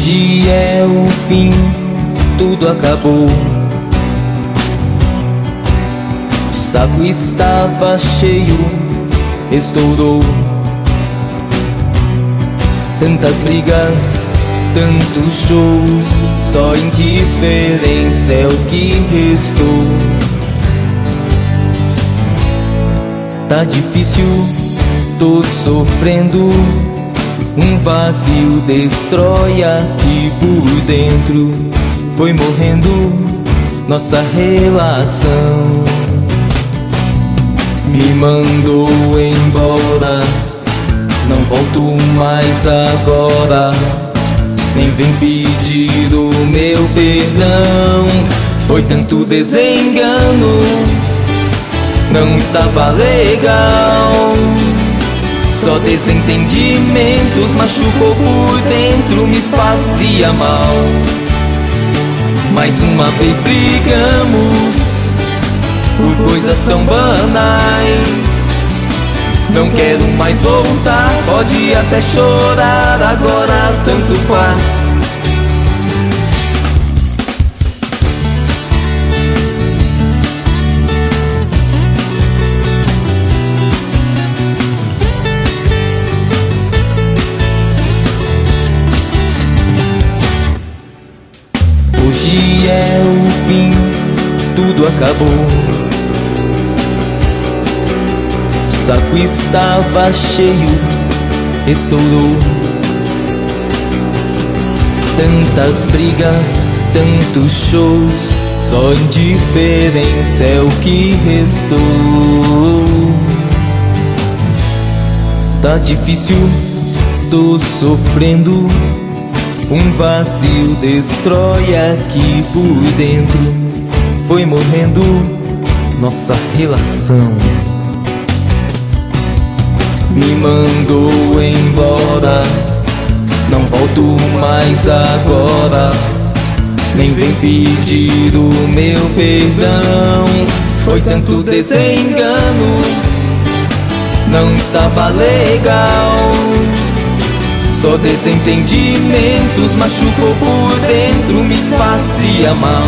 Hoje é o fim, tudo acabou. O saco estava cheio, estourou. Tantas brigas, tantos shows, só indiferença é o que restou. Tá difícil, tô sofrendo. Um vazio destrói aqui por dentro. Foi morrendo nossa relação. Me mandou embora, não volto mais agora. Nem vem pedir o meu perdão. Foi tanto desengano, não estava legal. Só desentendimentos, machucou por dentro, me fazia mal. Mais uma vez brigamos por coisas tão banais. Não quero mais voltar, pode até chorar, agora tanto faz. Hoje é o fim, tudo acabou. O saco estava cheio, estourou. Tantas brigas, tantos shows, só indiferença é o que restou. Tá difícil, tô sofrendo. Um vazio destrói aqui por dentro. Foi morrendo nossa relação. Me mandou embora, não volto mais agora. Nem vem pedir o meu perdão. Foi tanto desengano, não estava legal. Só desentendimentos, machucou por dentro, me fazia mal.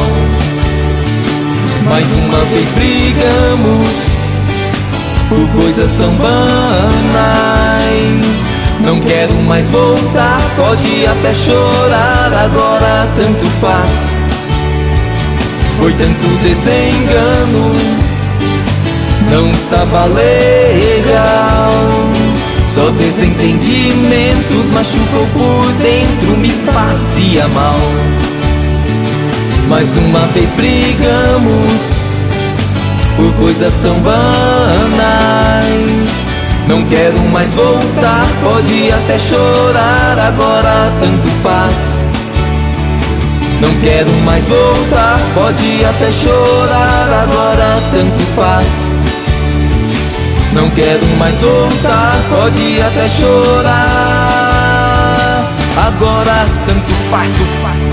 Mais uma vez brigamos por coisas tão banais. Não quero mais voltar, pode até chorar, agora tanto faz. Foi tanto desengano, não estava legal. Só desentendimentos, machucou por dentro, me fazia mal. Mais uma vez brigamos por coisas tão banais. Não quero mais voltar, pode até chorar, agora tanto faz. Não quero mais voltar, pode até chorar, agora tanto faz. Não quero mais voltar, pode até chorar, agora tanto faz.